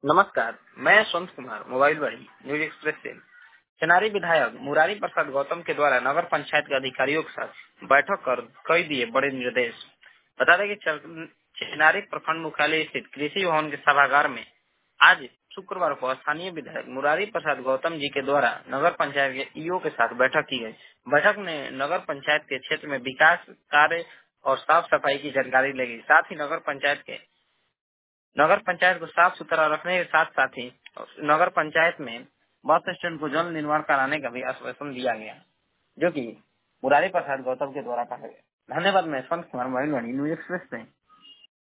नमस्कार, मैं यशवंत कुमार मोबाइल बड़ी न्यूज एक्सप्रेस से। चनारी विधायक मुरारी प्रसाद गौतम के द्वारा नगर पंचायत के अधिकारियों के साथ बैठक कर कई दिए बड़े निर्देश। बता दें कि चनारी प्रखंड मुख्यालय स्थित कृषि भवन के सभागार में आज शुक्रवार को स्थानीय विधायक मुरारी प्रसाद गौतम जी के द्वारा नगर पंचायत के ईओ के साथ बैठक की गई। बैठक में नगर पंचायत के क्षेत्र में विकास कार्य और साफ सफाई की जानकारी ली गई। साथ ही नगर पंचायत को साफ सुथरा रखने के साथ साथ ही नगर पंचायत में बस स्टैंड को जल्द निर्माण कराने का भी आश्वासन दिया गया, जो कि मुरारी प्रसाद गौतम के द्वारा कहा गया। धन्यवाद। मैं Yashwant Kumar mobile news express से।